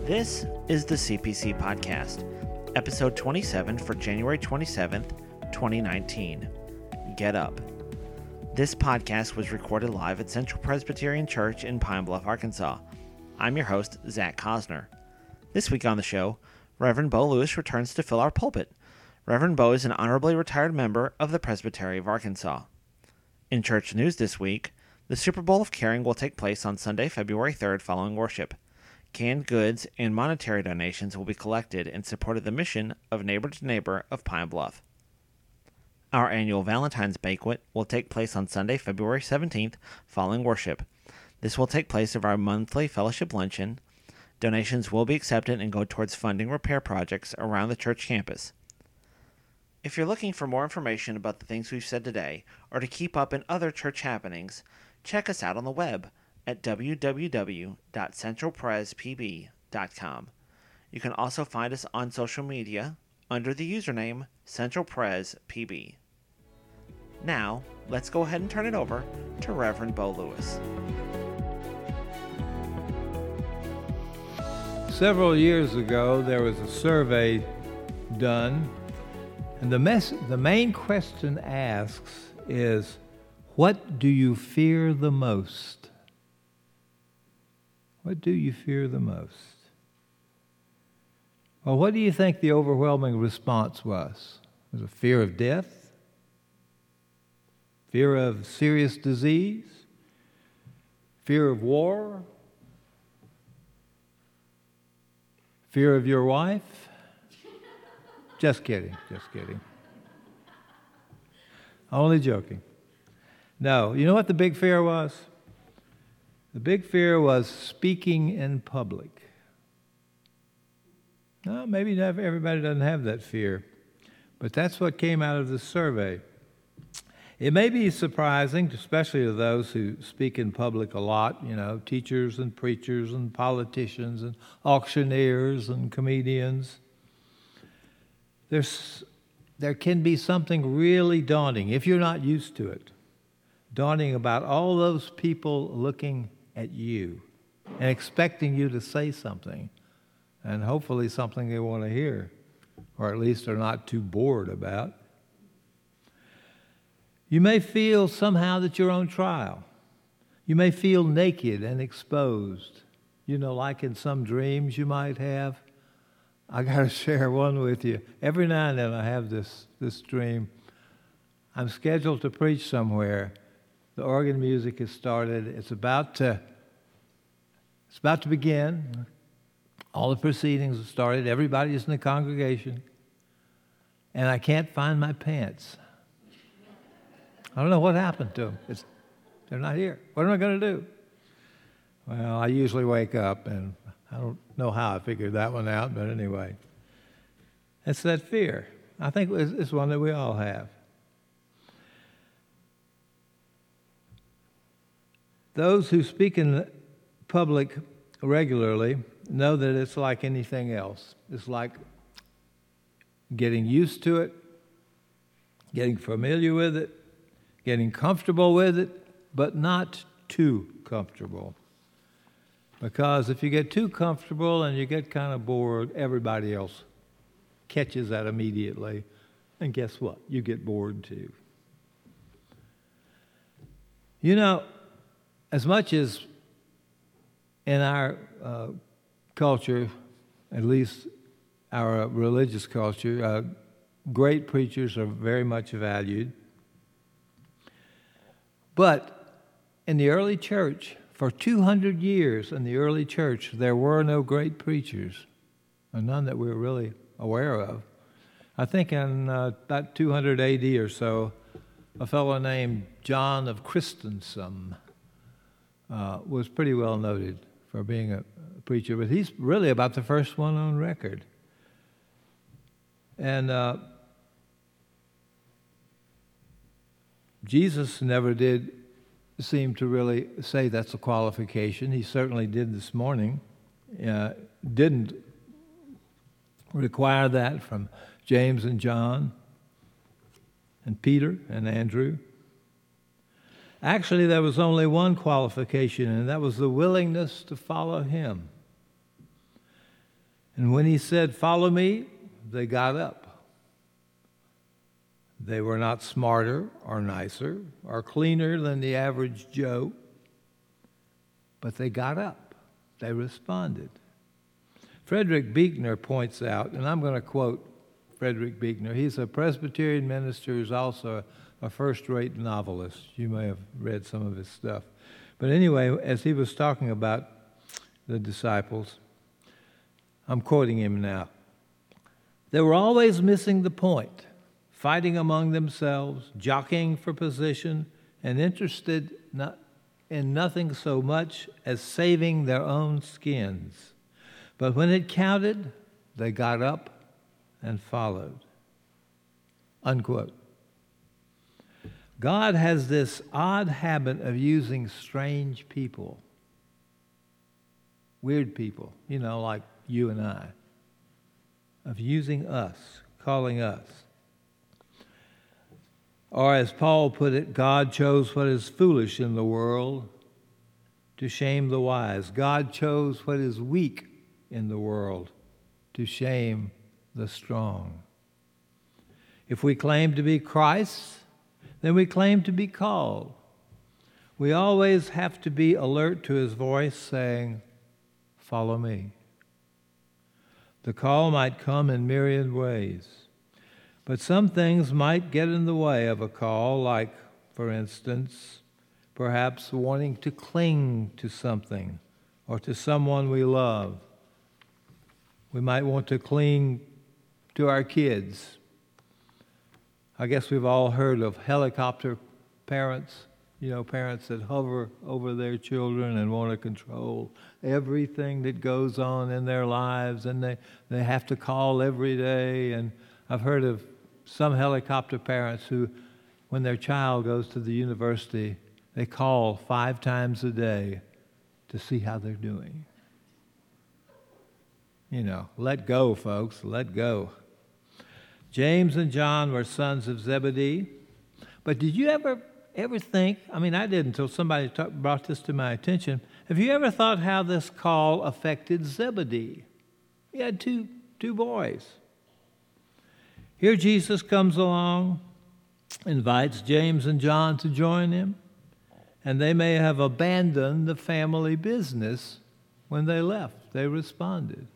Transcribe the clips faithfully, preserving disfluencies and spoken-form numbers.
This is the C P C Podcast, episode twenty-seven for January twenty-seventh, twenty nineteen. Get Up. This podcast was recorded live at Central Presbyterian Church in Pine Bluff, Arkansas. I'm your host, Zach Cosner. This week on the show, Reverend Bo Lewis returns to fill our pulpit. Reverend Bo is an honorably retired member of the Presbytery of Arkansas. In church news this week, the Super Bowl of Caring will take place on Sunday, February third following worship. Canned goods and monetary donations will be collected in support of the mission of Neighbor to Neighbor of Pine Bluff. Our annual Valentine's Banquet will take place on Sunday, February seventeenth following worship. This will take place of our monthly fellowship luncheon. Donations will be accepted and go towards funding repair projects around the church campus. If you're looking for more information about the things we've said today or to keep up in other church happenings, check us out on the web at w w w dot central pres p b dot com. You can also find us on social media under the username Central Pres P B. Now, let's go ahead and turn it over to Reverend Bo Lewis. Several years ago, there was a survey done, and the, mess- the main question asks is, what do you fear the most? What do you fear the most? Well, what do you think the overwhelming response was? Was it fear of death? Fear of serious disease? Fear of war? Fear of your wife? Just kidding, just kidding. Only joking. No, you know what the big fear was? The big fear was speaking in public. No, maybe not everybody doesn't have that fear, but that's what came out of the survey. It may be surprising, especially to those who speak in public a lot, you know, teachers and preachers and politicians and auctioneers and comedians. There's, there can be something really daunting, if you're not used to it, daunting about all those people looking at you and expecting you to say something, and hopefully something they want to hear, or at least are not too bored about. You may feel somehow that you're on trial. You may feel naked and exposed, you know, like in some dreams you might have. I got to share one with you. Every now and then I have this, this dream. I'm scheduled to preach somewhere. The organ music has started. It's about to, it's about to begin. All the proceedings have started. Everybody's in the congregation. And I can't find my pants. I don't know what happened to them. It's, they're not here. What am I going to do? Well, I usually wake up, and I don't know how I figured that one out, but anyway. It's that fear. I think it's, it's one that we all have. Those who speak in public regularly know that it's like anything else. It's like getting used to it, getting familiar with it, getting comfortable with it, but not too comfortable. Because if you get too comfortable and you get kind of bored, everybody else catches that immediately. And guess what? You get bored too. You know, as much as in our uh, culture, at least our religious culture, uh, great preachers are very much valued. But in the early church, for two hundred years in the early church, there were no great preachers, and none that we're really aware of. I think in uh, about two hundred A D or so, a fellow named John of Chrysostom uh, was pretty well noted for being a preacher, but he's really about the first one on record. And uh, Jesus never did seem to really say that's a qualification. He certainly did this morning. Uh, didn't require that from James and John and Peter and Andrew. Actually, there was only one qualification, and that was the willingness to follow him. And when he said, "Follow me," they got up. They were not smarter or nicer or cleaner than the average Joe, but they got up. They responded. Frederick Buechner points out, and I'm going to quote Frederick Buechner. He's a Presbyterian minister who's also a first-rate novelist. You may have read some of his stuff. But anyway, as he was talking about the disciples, I'm quoting him now. They were always missing the point, fighting among themselves, jockeying for position, and interested not in nothing so much as saving their own skins. But when it counted, they got up and followed. Unquote. God has this odd habit of using strange people, weird people, you know, like you and I, of using us, calling us. Or as Paul put it, God chose what is foolish in the world to shame the wise. God chose what is weak in the world to shame the strong. If we claim to be Christ's, then we claim to be called. We always have to be alert to his voice saying, "Follow me." The call might come in myriad ways, but some things might get in the way of a call, like, for instance, perhaps wanting to cling to something or to someone we love. We might want to cling to our kids. I guess we've all heard of helicopter parents, you know, parents that hover over their children and want to control everything that goes on in their lives, and they, they have to call every day. And I've heard of some helicopter parents who, when their child goes to the university, they call five times a day to see how they're doing. You know, let go, folks, let go. James and John were sons of Zebedee. But did you ever ever think, I mean, I did until somebody talk, brought this to my attention, have you ever thought how this call affected Zebedee? He had two, two boys. Here Jesus comes along, invites James and John to join him, and they may have abandoned the family business when they left. They responded.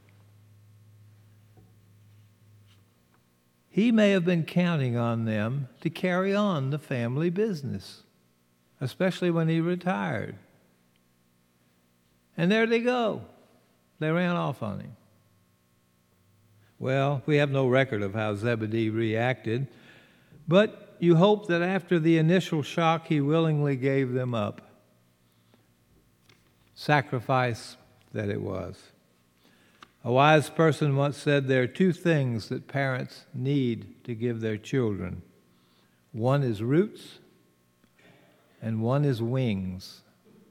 He may have been counting on them to carry on the family business, especially when he retired. And there they go. They ran off on him. Well, we have no record of how Zebedee reacted, but you hope that after the initial shock, he willingly gave them up. Sacrifice that it was. A wise person once said there are two things that parents need to give their children. One is roots, and one is wings.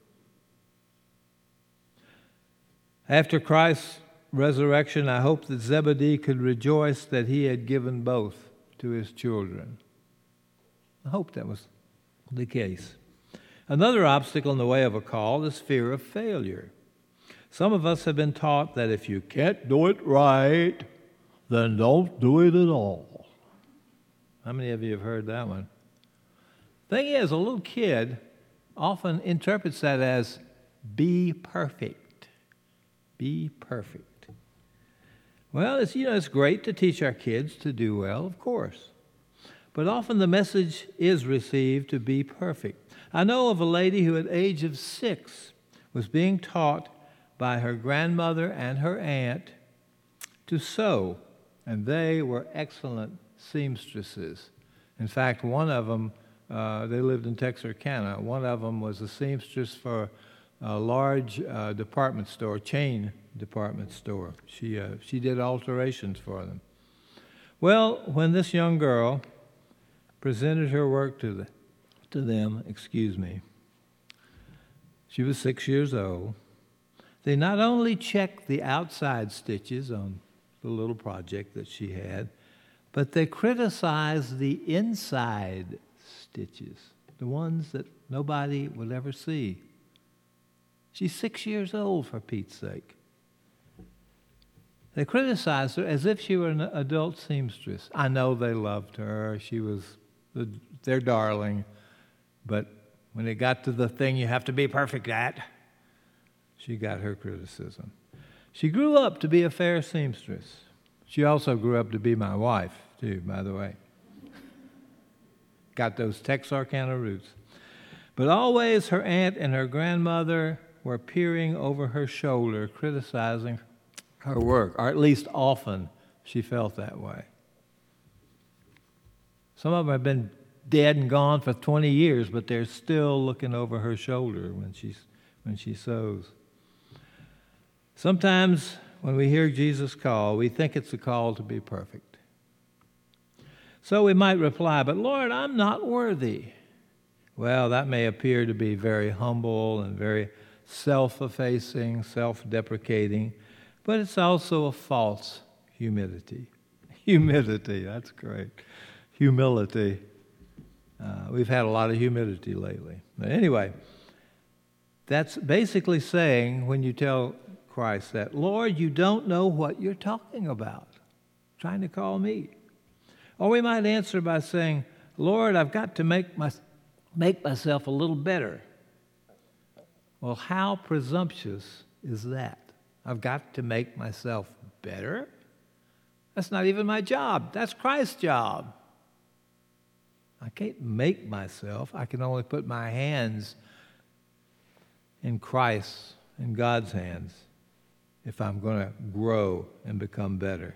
After Christ's resurrection, I hope that Zebedee could rejoice that he had given both to his children. I hope that was the case. Another obstacle in the way of a call is fear of failure. Some of us have been taught that if you can't do it right, then don't do it at all. How many of you have heard that one? Thing is, a little kid often interprets that as be perfect. Be perfect. Well, it's, you know, it's great to teach our kids to do well, of course. But often the message is received to be perfect. I know of a lady who at the age of six was being taught by her grandmother and her aunt to sew, and they were excellent seamstresses. In fact, one of them, uh, they lived in Texarkana. One of them was a seamstress for a large uh, department store, chain department store. She uh, she did alterations for them. Well, when this young girl presented her work to the to them, excuse me, she was six years old. They not only checked the outside stitches on the little project that she had, but they criticized the inside stitches, the ones that nobody would ever see. She's six years old, for Pete's sake. They criticized her as if she were an adult seamstress. I know they loved her. She was the, their darling. But when it got to the thing you have to be perfect at, she got her criticism. She grew up to be a fair seamstress. She also grew up to be my wife, too, by the way. Got those Texarkana roots. But always her aunt and her grandmother were peering over her shoulder, criticizing her work, or at least often she felt that way. Some of them have been dead and gone for twenty years, but they're still looking over her shoulder when she's when she sews. Sometimes when we hear Jesus' call, we think it's a call to be perfect. So we might reply, "But Lord, I'm not worthy." Well, that may appear to be very humble and very self-effacing, self-deprecating, but it's also a false humility. Humility, that's great. Humility. Uh, we've had a lot of humility lately. But anyway, that's basically saying when you tell Christ that, "Lord, you don't know what you're talking about, trying to call me." Or we might answer by saying, "Lord, I've got to make my, make myself a little better." Well, how presumptuous is that? I've got to make myself better? That's not even my job. That's Christ's job. I can't make myself. I can only put my hands in Christ's, in God's hands, if I'm going to grow and become better.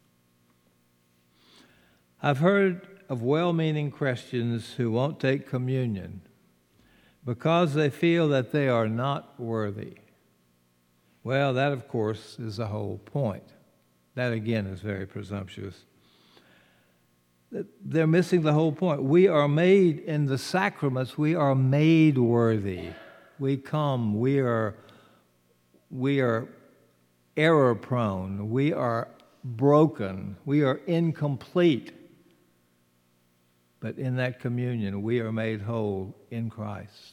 I've heard of well-meaning Christians who won't take communion because they feel that they are not worthy. Well, that, of course, is the whole point. That, again, is very presumptuous. They're missing the whole point. We are made in the sacraments, we are made worthy. We come, we are, we are error-prone, we are broken, we are incomplete. But in that communion, we are made whole in Christ.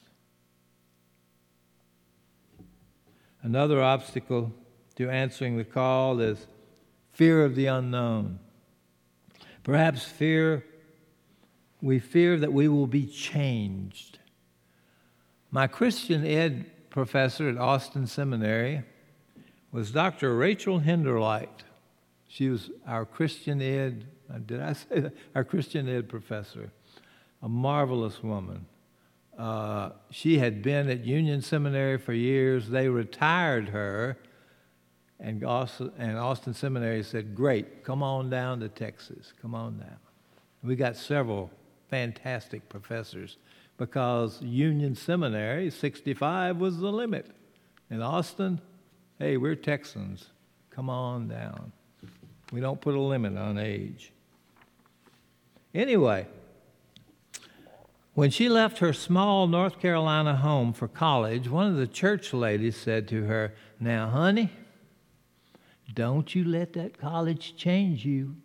Another obstacle to answering the call is fear of the unknown. Perhaps fear, we fear that we will be changed. My Christian ed professor at Austin Seminary was Doctor Rachel Hinderlight. She was our Christian ed, did I say that? Our Christian ed professor, a marvelous woman. Uh, she had been at Union Seminary for years. They retired her, and Austin, and Austin Seminary said, "Great, come on down to Texas. Come on down." We got several fantastic professors because Union Seminary, sixty-five was the limit. In Austin, hey, we're Texans. Come on down. We don't put a limit on age. Anyway, when she left her small North Carolina home for college, one of the church ladies said to her, "Now, honey, don't you let that college change you."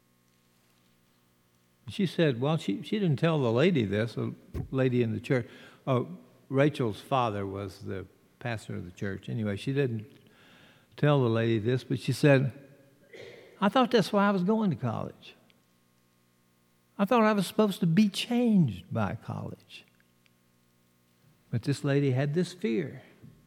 She said, well, she, she didn't tell the lady this, a lady in the church. Oh, Rachel's father was the pastor of the church. Anyway, she didn't tell the lady this, but she said, "I thought that's why I was going to college. I thought I was supposed to be changed by college." But this lady had this fear.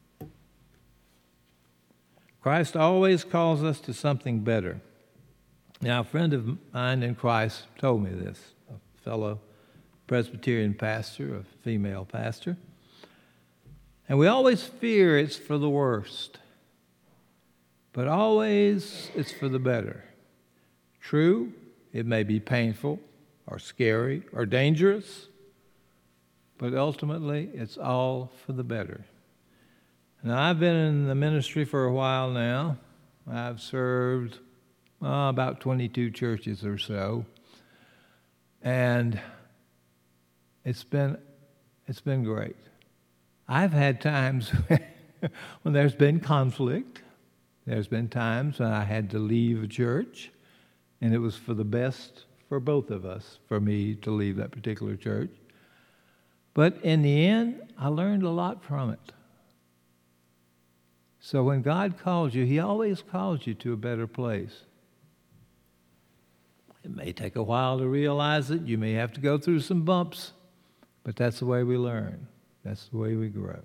Christ always calls us to something better. Now, a friend of mine in Christ told me this, a fellow Presbyterian pastor, a female pastor. And we always fear it's for the worst, but always it's for the better. True, it may be painful or scary or dangerous, but ultimately it's all for the better. Now, I've been in the ministry for a while now. I've served uh, about twenty-two churches or so, and it's been it's been great. I've had times when there's been conflict. There's been times when I had to leave a church, and it was for the best for both of us, for me to leave that particular church. But in the end, I learned a lot from it. So when God calls you, he always calls you to a better place. It may take a while to realize it. You may have to go through some bumps, but that's the way we learn. That's the way we grow.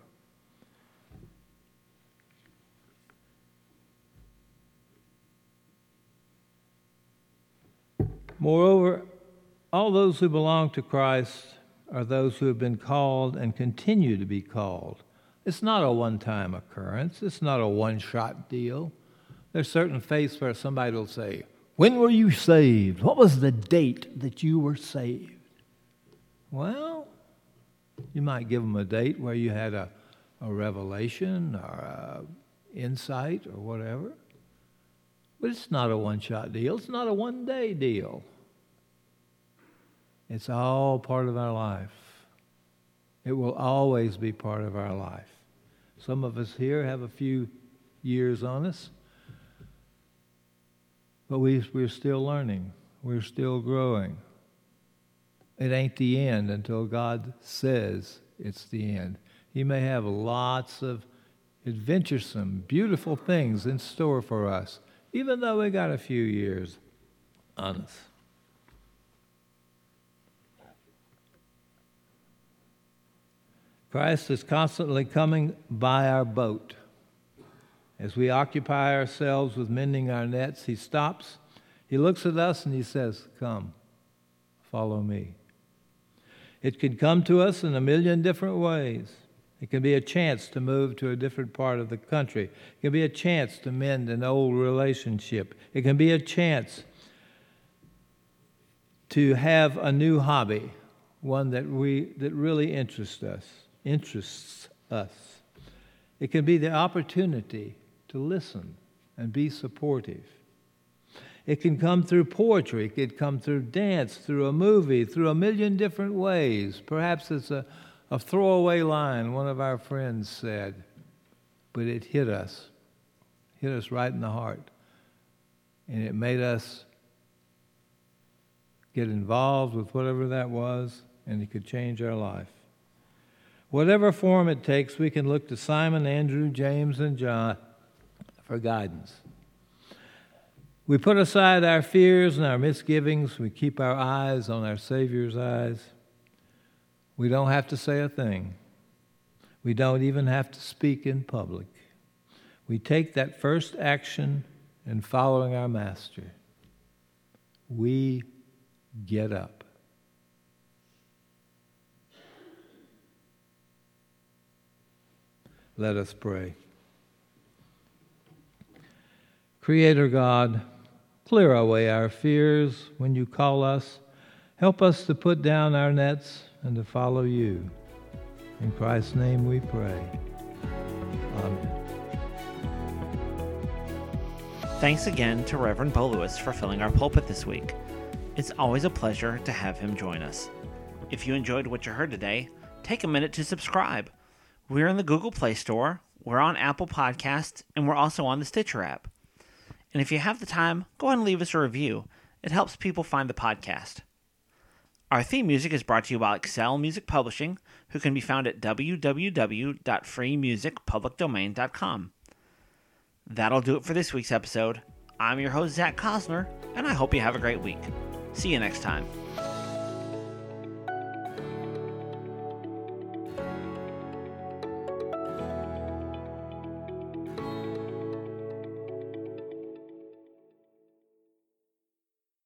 Moreover, all those who belong to Christ are those who have been called and continue to be called. It's not a one-time occurrence. It's not a one-shot deal. There's certain faiths where somebody will say, when were you saved? What was the date that you were saved? Well, you might give them a date where you had a, a revelation or an insight or whatever. But it's not a one-shot deal. It's not a one-day deal. It's all part of our life. It will always be part of our life. Some of us here have a few years on us, but we, we're still learning. We're still growing. It ain't the end until God says it's the end. He may have lots of adventuresome, beautiful things in store for us, even though we got a few years on us. Christ is constantly coming by our boat. As we occupy ourselves with mending our nets, he stops, he looks at us, and he says, come, follow me. It could come to us in a million different ways. It can be a chance to move to a different part of the country. It can be a chance to mend an old relationship. It can be a chance to have a new hobby, one that we that really interests us. interests us. It can be the opportunity to listen and be supportive. It can come through poetry. It can come through dance, through a movie, through a million different ways. Perhaps it's a, a throwaway line one of our friends said, but it hit us, hit us right in the heart. And it made us get involved with whatever that was, and it could change our life. Whatever form it takes, we can look to Simon, Andrew, James, and John for guidance. We put aside our fears and our misgivings. We keep our eyes on our Savior's eyes. We don't have to say a thing. We don't even have to speak in public. We take that first action in following our Master. We get up. Let us pray. Creator God, clear away our fears when you call us. Help us to put down our nets and to follow you. In Christ's name we pray. Amen. Thanks again to Reverend Bo Lewis for filling our pulpit this week. It's always a pleasure to have him join us. If you enjoyed what you heard today, take a minute to subscribe. We're in the Google Play Store, we're on Apple Podcasts, and we're also on the Stitcher app. And if you have the time, go ahead and leave us a review. It helps people find the podcast. Our theme music is brought to you by Excel Music Publishing, who can be found at w w w dot free music public domain dot com. That'll do it for this week's episode. I'm your host, Zach Cosner, and I hope you have a great week. See you next time.